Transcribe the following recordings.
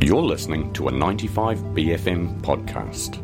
You're listening to a 95BFM podcast.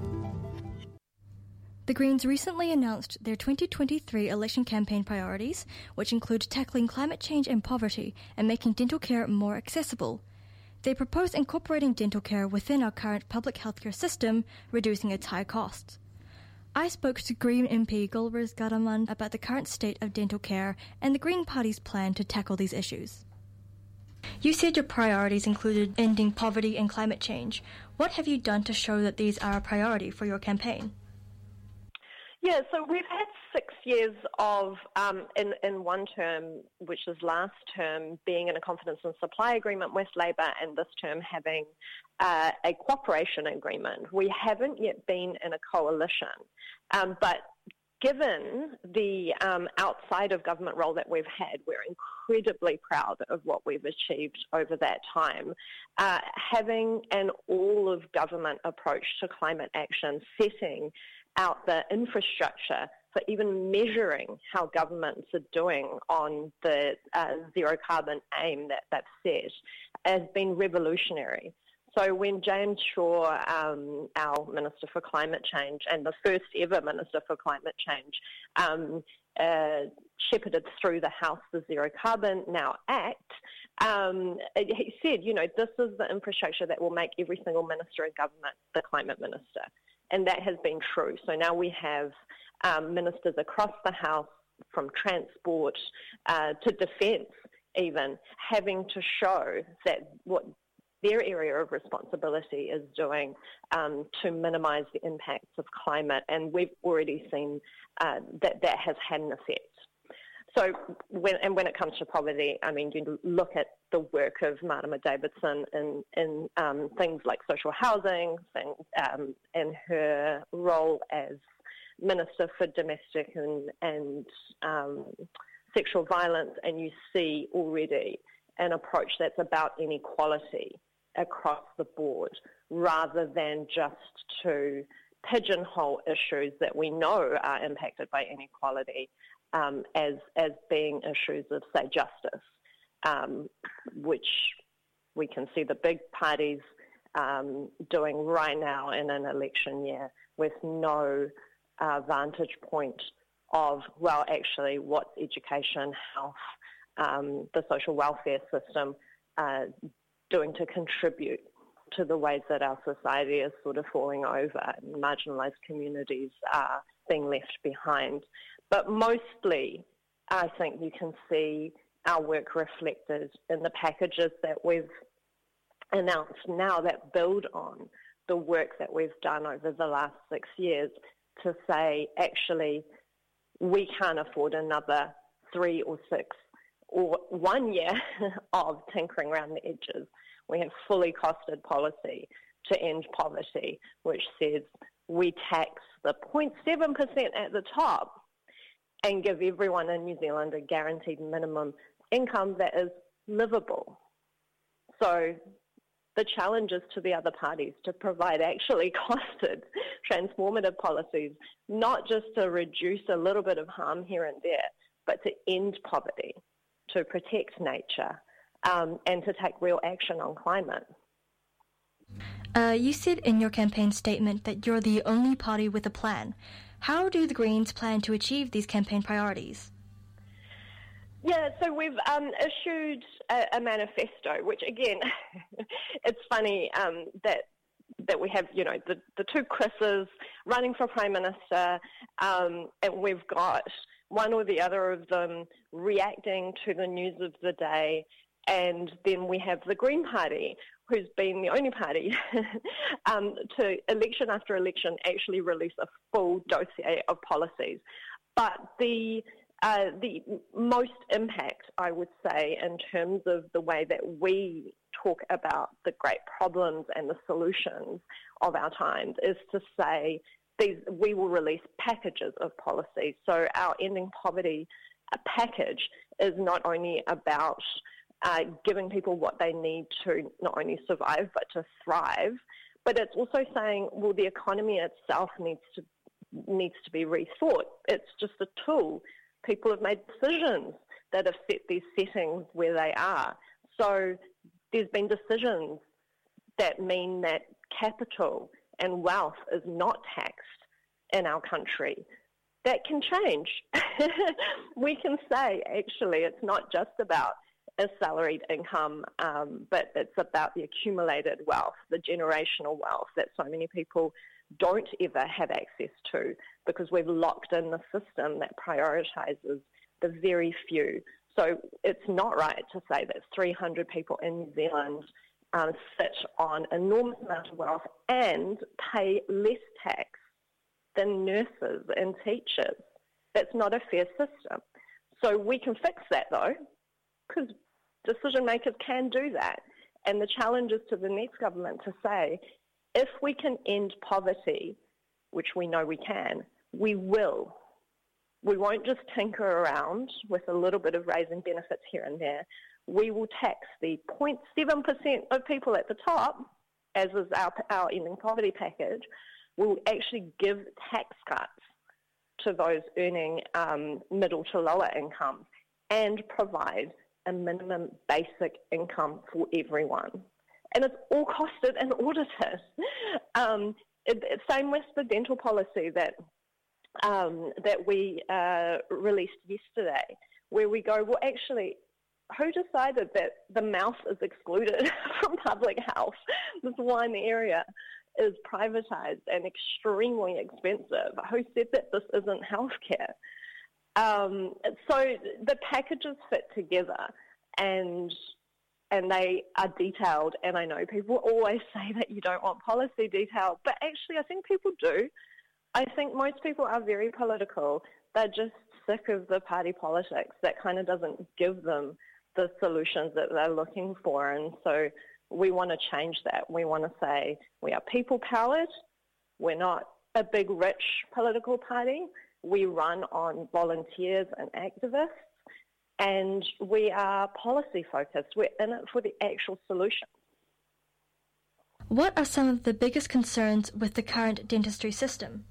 The Greens recently announced their 2023 election campaign priorities, which include tackling climate change and poverty and making dental care more accessible. They propose incorporating dental care within our current public healthcare system, reducing its high costs. I spoke to Green MP Gulruz Gadaman about the current state of dental care and the Green Party's plan to tackle these issues. You said your priorities included ending poverty and climate change. What have you done to show that these are a priority for your campaign? Yeah, so we've had 6 years of, in one term, which is last term, being in a confidence and supply agreement with Labor, and this term having a cooperation agreement. We haven't yet been in a coalition, but given the outside of government role that we've had, we're incredibly proud of what we've achieved over that time. Having an all-of-government approach to climate action, setting out the infrastructure for even measuring how governments are doing on the zero carbon aim that they've set, has been revolutionary. So when James Shaw, our Minister for Climate Change, and the first ever Minister for Climate Change, shepherded through the House the Zero Carbon Now Act, he said, this is the infrastructure that will make every single minister in government the climate minister. And that has been true. So now we have ministers across the House, from transport to defence even, having to show that what their area of responsibility is doing to minimise the impacts of climate, and we've already seen that has had an effect. So when it comes to poverty, you look at the work of Marama Davidson in things like social housing, and her role as Minister for Domestic and Sexual Violence, and you see already an approach that's about inequality across the board, rather than just to pigeonhole issues that we know are impacted by inequality as being issues of, say, justice, which we can see the big parties doing right now in an election year, with no vantage point of, well, actually, what's education, health, the social welfare system doing to contribute to the ways that our society is sort of falling over and marginalised communities are being left behind. But mostly, I think you can see our work reflected in the packages that we've announced now that build on the work that we've done over the last 6 years to say, actually, we can't afford another 3 or 6 or 1 year of tinkering around the edges. We have fully costed policy to end poverty, which says we tax the 0.7% at the top and give everyone in New Zealand a guaranteed minimum income that is livable. So the challenge is to the other parties to provide actually costed transformative policies, not just to reduce a little bit of harm here and there, but to end poverty, to protect nature, and to take real action on climate. You said in your campaign statement that you're the only party with a plan. How do the Greens plan to achieve these campaign priorities? Yeah, so we've issued a manifesto, which again, it's funny that we have, the two Chris's running for Prime Minister, and we've got one or the other of them reacting to the news of the day, and then we have the Green Party, who's been the only party to election after election actually release a full dossier of policies. But the most impact, I would say, in terms of the way that we talk about the great problems and the solutions of our times, is to say we will release packages of policies. So our Ending Poverty package is not only about giving people what they need to not only survive but to thrive, but it's also saying, well, the economy itself needs to be rethought. It's just a tool. People have made decisions that have set these settings where they are. So there's been decisions that mean that capital and wealth is not taxed in our country. That can change. We can say, actually, it's not just about a salaried income, but it's about the accumulated wealth, the generational wealth that so many people don't ever have access to because we've locked in the system that prioritises the very few. So it's not right to say that 300 people in New Zealand sit on an enormous amount of wealth and pay less tax than nurses and teachers. That's not a fair system. So we can fix that, though, because decision makers can do that. And the challenge is to the next government to say, if we can end poverty, which we know we can, we will. We won't just tinker around with a little bit of raising benefits here and there. We will tax the 0.7% of people at the top, as is our ending poverty package. We'll actually give tax cuts to those earning middle to lower incomes and provide a minimum basic income for everyone. And it's all costed and audited. Same with the dental policy that we released yesterday, where we go, well, actually, who decided that the mouth is excluded from public health? This one area is privatised and extremely expensive. Who said that this isn't healthcare? So the packages fit together and they are detailed, and I know people always say that you don't want policy detail, but actually I think people do. I think most people are very political. They're just sick of the party politics that kind of doesn't give them the solutions that they're looking for, and so we want to change that. We want to say we are people-powered. We're not a big, rich political party. We run on volunteers and activists, and we are policy-focused. We're in it for the actual solution. What are some of the biggest concerns with the current dentistry system?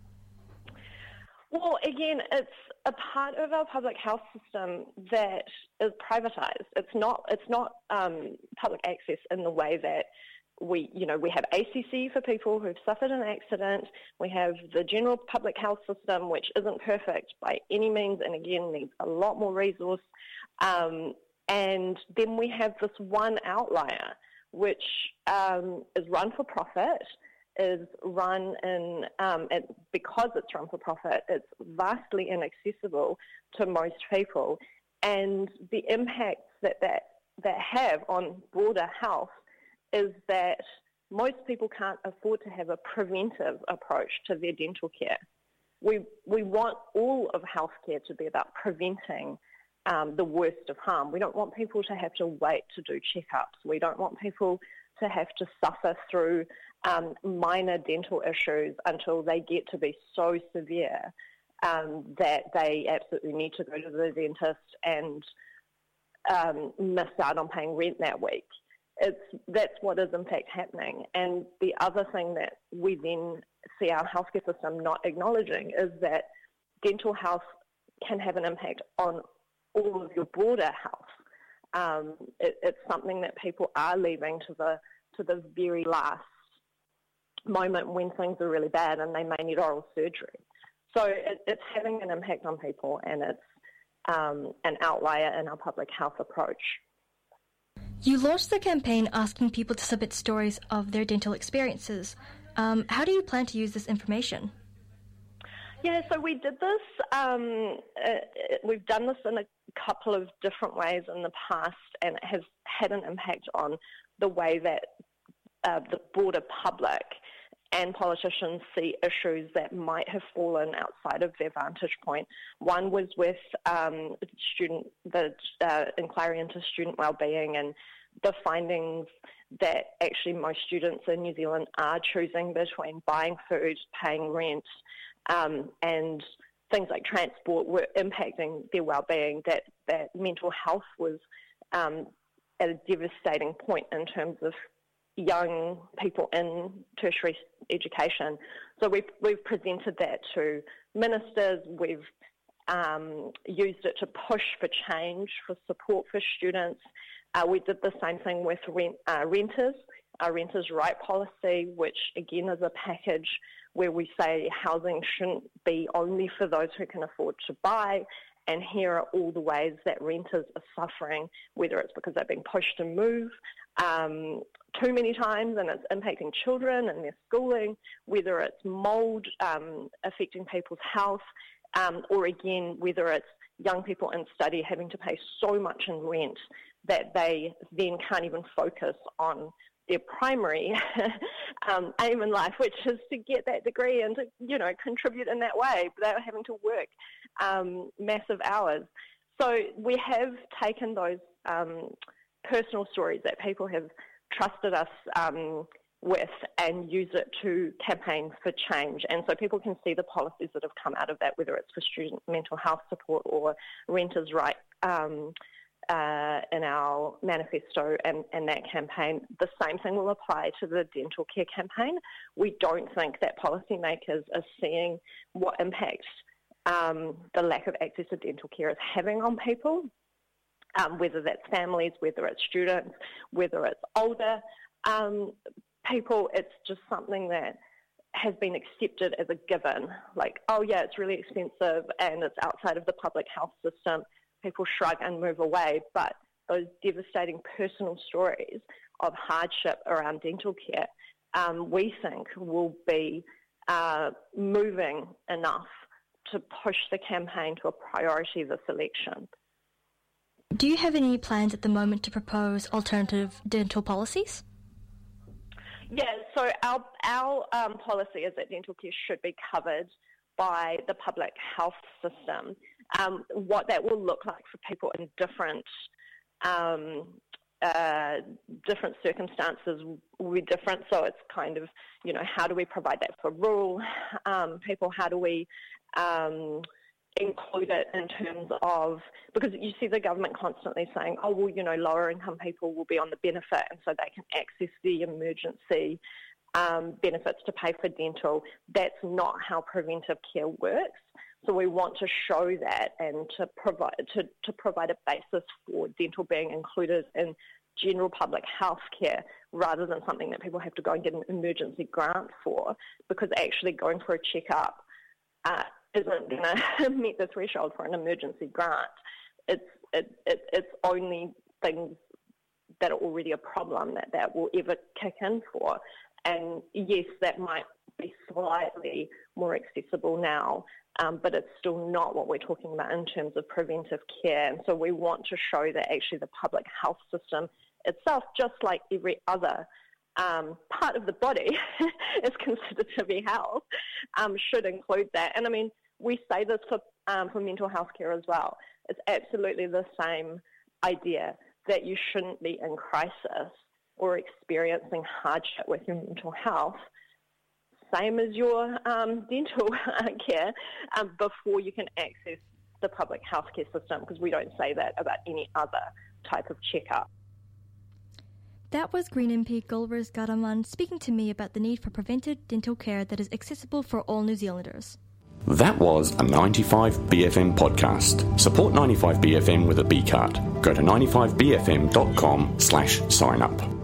Well, again, it's a part of our public health system that is privatised. It's not public access in the way that we have ACC for people who've suffered an accident. We have the general public health system, which isn't perfect by any means, and again needs a lot more resource. And then we have this one outlier, which is run for profit, is run in, because it's run for profit, it's vastly inaccessible to most people. And the impacts that have on broader health is that most people can't afford to have a preventive approach to their dental care. We want all of healthcare to be about preventing the worst of harm. We don't want people to have to wait to do checkups. We don't want people to have to suffer through minor dental issues until they get to be so severe that they absolutely need to go to the dentist and miss out on paying rent that week. That's what is in fact happening. And the other thing that we then see our healthcare system not acknowledging is that dental health can have an impact on all of your broader health. It's something that people are leaving to the very last moment when things are really bad and they may need oral surgery. So it's having an impact on people, and it's an outlier in our public health approach. You launched the campaign asking people to submit stories of their dental experiences. How do you plan to use this information? Yeah, so we did this. We've done this in a couple of different ways in the past, and it has had an impact on the way that the broader public and politicians see issues that might have fallen outside of their vantage point. One was with the inquiry into student wellbeing and the findings that actually most students in New Zealand are choosing between buying food, paying rent, and things like transport were impacting their wellbeing, that mental health was at a devastating point in terms of young people in tertiary education. So we've presented that to ministers. We've used it to push for change, for support for students. We did the same thing with renters. our renters' right policy, which again is a package where we say housing shouldn't be only for those who can afford to buy. And here are all the ways that renters are suffering, whether it's because they're being pushed to move too many times and it's impacting children and their schooling, whether it's mould affecting people's health, or again, whether it's young people in study having to pay so much in rent that they then can't even focus on their primary aim in life, which is to get that degree and to, contribute in that way without having to work massive hours. So we have taken those personal stories that people have trusted us with and use it to campaign for change. And so people can see the policies that have come out of that, whether it's for student mental health support or renters' right in our manifesto and that campaign. The same thing will apply to the dental care campaign. We don't think that policymakers are seeing what impact the lack of access to dental care is having on people, whether that's families, whether it's students, whether it's older people. It's just something that has been accepted as a given, like, oh yeah, it's really expensive and it's outside of the public health system. People shrug and move away, but those devastating personal stories of hardship around dental care, we think will be moving enough to push the campaign to a priority this election. Do you have any plans at the moment to propose alternative dental policies? Yeah, so our policy is that dental care should be covered by the public health system. What that will look like for people in different circumstances will be different. So it's kind of, how do we provide that for rural people? How do we include it in terms of, because you see the government constantly saying, oh, well, lower income people will be on the benefit and so they can access the emergency benefits to pay for dental. That's not how preventive care works. So we want to show that and to provide a basis for dental being included in general public health care rather than something that people have to go and get an emergency grant for, because actually going for a checkup isn't going to meet the threshold for an emergency grant. It's only things that are already a problem that will ever kick in for. And yes, that might be slightly more accessible now, but it's still not what we're talking about in terms of preventive care. And so we want to show that actually the public health system itself, just like every other part of the body is considered to be health, should include that. And I mean, we say this for mental health care as well. It's absolutely the same idea that you shouldn't be in crisis or experiencing hardship with your mental health, same as your dental care, before you can access the public healthcare system, because we don't say that about any other type of checkup. That was Green MP Gulruz Garaman speaking to me about the need for preventive dental care that is accessible for all New Zealanders. That was a 95BFM podcast. Support 95BFM with a B card. Go to 95bfm.com/sign up.